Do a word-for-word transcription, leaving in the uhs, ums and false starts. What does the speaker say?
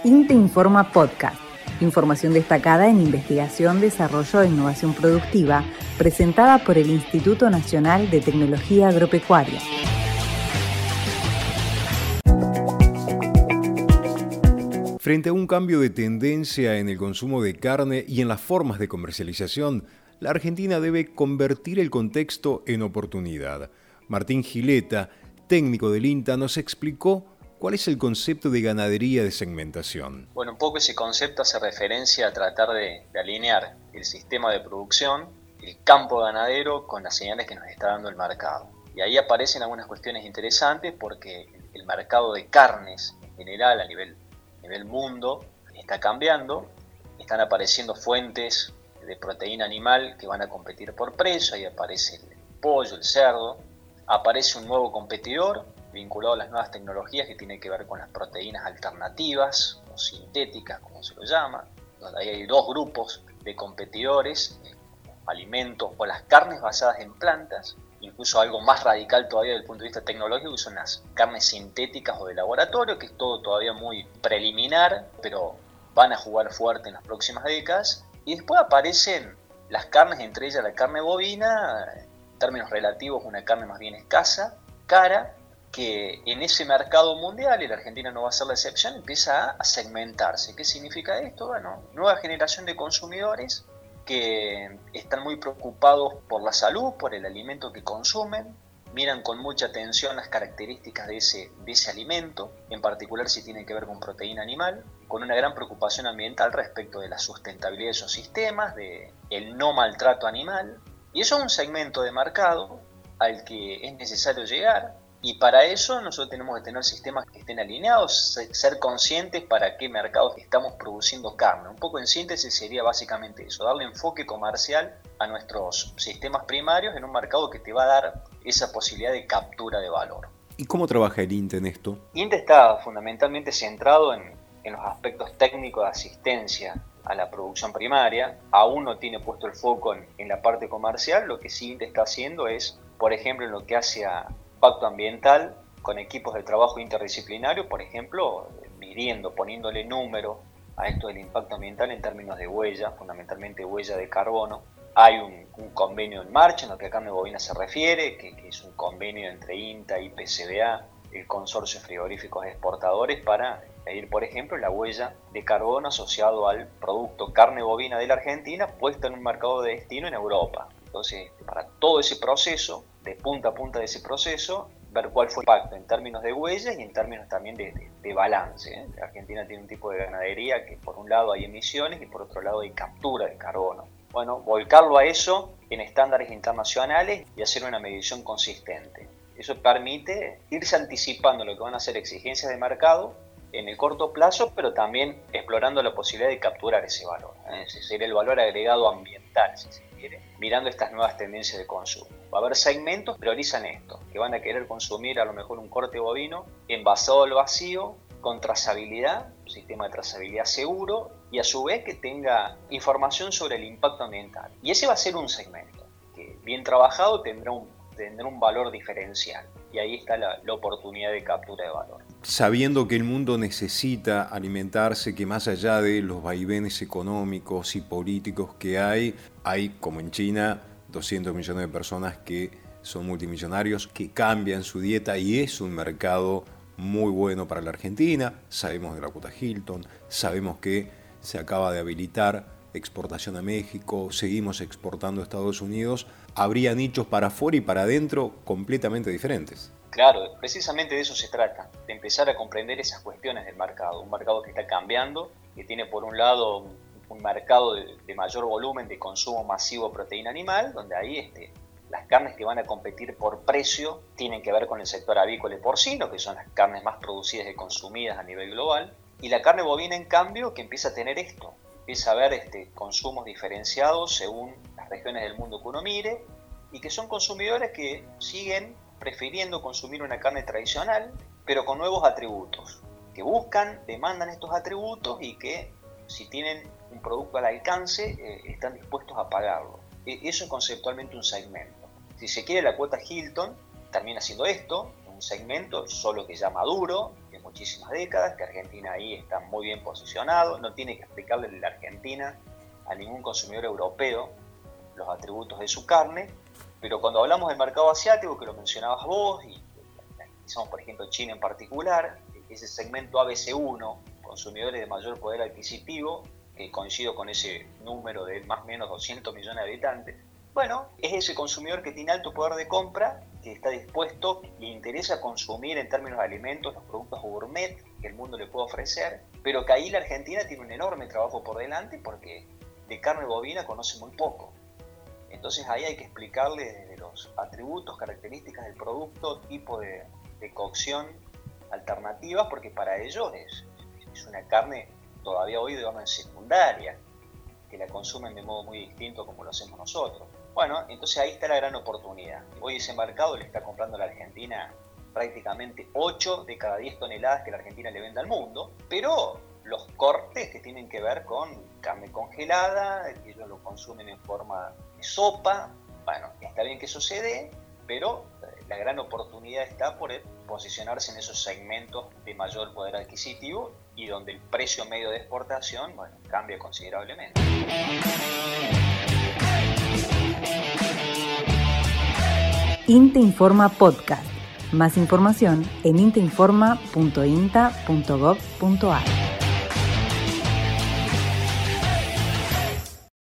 INTE Informa Podcast. Información destacada en investigación, desarrollo e innovación productiva, presentada por el Instituto Nacional de Tecnología Agropecuaria. Frente a un cambio de tendencia en el consumo de carne y en las formas de comercialización, la Argentina debe convertir el contexto en oportunidad. Martín Gileta, técnico del INTA, nos explicó cuál es el concepto de ganadería de segmentación. Bueno, un poco ese concepto hace referencia a tratar de, de alinear el sistema de producción, el campo ganadero, con las señales que nos está dando el mercado. Y ahí aparecen algunas cuestiones interesantes porque el mercado de carnes en general a nivel, a nivel mundo está cambiando, están apareciendo fuentes de proteína animal que van a competir por precio, ahí aparece el pollo, el cerdo, aparece un nuevo competidor vinculado a las nuevas tecnologías que tiene que ver con las proteínas alternativas o sintéticas, como se lo llama, donde ahí hay dos grupos de competidores, alimentos o las carnes basadas en plantas, incluso algo más radical todavía desde el punto de vista tecnológico, que son las carnes sintéticas o de laboratorio, que es todo todavía muy preliminar, pero van a jugar fuerte en las próximas décadas. Y después aparecen las carnes, entre ellas la carne bovina, en términos relativos una carne más bien escasa, cara, que en ese mercado mundial, y la Argentina no va a ser la excepción, empieza a segmentarse. ¿Qué significa esto? Bueno, nueva generación de consumidores que están muy preocupados por la salud, por el alimento que consumen, miran con mucha atención las características de ese, de ese alimento, en particular si tiene que ver con proteína animal, con una gran preocupación ambiental respecto de la sustentabilidad de esos sistemas, de el no maltrato animal, y eso es un segmento de mercado al que es necesario llegar. Y para eso nosotros tenemos que tener sistemas que estén alineados, ser conscientes para qué mercados estamos produciendo carne. Un poco en síntesis sería básicamente eso, darle enfoque comercial a nuestros sistemas primarios en un mercado que te va a dar esa posibilidad de captura de valor. ¿Y cómo trabaja el INTA en esto? INTA está fundamentalmente centrado en, en los aspectos técnicos de asistencia a la producción primaria. Aún no tiene puesto el foco en, en la parte comercial. Lo que sí INTA está haciendo es, por ejemplo, en lo que hace a impacto ambiental, con equipos de trabajo interdisciplinario, por ejemplo, midiendo, poniéndole número a esto del impacto ambiental en términos de huella, fundamentalmente huella de carbono. Hay un, un convenio en marcha en lo que a carne bovina se refiere, que, que es un convenio entre INTA y I P C B A, el Consorcio de Frigoríficos Exportadores, para medir, por ejemplo, la huella de carbono asociado al producto carne bovina de la Argentina puesta en un mercado de destino en Europa. Entonces, para todo ese proceso, de punta a punta de ese proceso, ver cuál fue el impacto en términos de huellas y en términos también de, de, de balance. ¿eh? La Argentina tiene un tipo de ganadería que por un lado hay emisiones y por otro lado hay captura de carbono. Bueno, volcarlo a eso en estándares internacionales y hacer una medición consistente. Eso permite irse anticipando lo que van a ser exigencias de mercado en el corto plazo, pero también explorando la posibilidad de capturar ese valor. ¿eh? Ese sería el valor agregado ambiental, si se quiere, mirando estas nuevas tendencias de consumo. Va a haber segmentos que priorizan esto, que van a querer consumir a lo mejor un corte bovino envasado al vacío, con trazabilidad, un sistema de trazabilidad seguro, y a su vez que tenga información sobre el impacto ambiental. Y ese va a ser un segmento, que bien trabajado tendrá un, tendrá un valor diferencial. Y ahí está la, la oportunidad de captura de valor. Sabiendo que el mundo necesita alimentarse, que más allá de los vaivenes económicos y políticos que hay, hay, como en China, doscientos millones de personas que son multimillonarios, que cambian su dieta y es un mercado muy bueno para la Argentina. Sabemos de la cuota Hilton, sabemos que se acaba de habilitar exportación a México, seguimos exportando a Estados Unidos. Habría nichos para afuera y para adentro completamente diferentes. Claro, precisamente de eso se trata, de empezar a comprender esas cuestiones del mercado. Un mercado que está cambiando, que tiene por un lado un, un mercado de, de mayor volumen de consumo masivo de proteína animal, donde ahí este, las carnes que van a competir por precio tienen que ver con el sector avícola y porcino, que son las carnes más producidas y consumidas a nivel global. Y la carne bovina, en cambio, que empieza a tener esto, empieza a haber este, consumos diferenciados según las regiones del mundo que uno mire, y que son consumidores que siguen prefiriendo consumir una carne tradicional, pero con nuevos atributos, que buscan, demandan estos atributos y que si tienen un producto al alcance, eh, están dispuestos a pagarlo. E- eso es conceptualmente un segmento. Si se quiere, la cuota Hilton termina siendo esto, un un segmento solo que ya maduro, de muchísimas décadas, que Argentina ahí está muy bien posicionado, no tiene que explicarle a la Argentina a ningún consumidor europeo los atributos de su carne, pero cuando hablamos del mercado asiático, que lo mencionabas vos, y analizamos por ejemplo China en particular, ese segmento A B C uno, consumidores de mayor poder adquisitivo, que coincido con ese número de más o menos doscientos millones de habitantes, bueno, es ese consumidor que tiene alto poder de compra, que está dispuesto, le interesa consumir en términos de alimentos los productos gourmet que el mundo le puede ofrecer, pero que ahí la Argentina tiene un enorme trabajo por delante porque de carne bovina conoce muy poco. Entonces ahí hay que explicarle desde los atributos, características del producto, tipo de, de cocción, alternativas, porque para ellos es, es una carne todavía hoy, digamos, en secundaria, que la consumen de modo muy distinto como lo hacemos nosotros. Bueno, entonces ahí está la gran oportunidad. Hoy ese mercado le está comprando a la Argentina prácticamente ocho de cada diez toneladas que la Argentina le vende al mundo, pero los cortes que tienen que ver con carne congelada, que ellos lo consumen en forma de sopa, bueno, está bien que eso se dé, pero la gran oportunidad está por posicionarse en esos segmentos de mayor poder adquisitivo y donde el precio medio de exportación, bueno, cambia considerablemente. INTA Informa Podcast. Más información en inteinforma punto inta punto gov punto ar.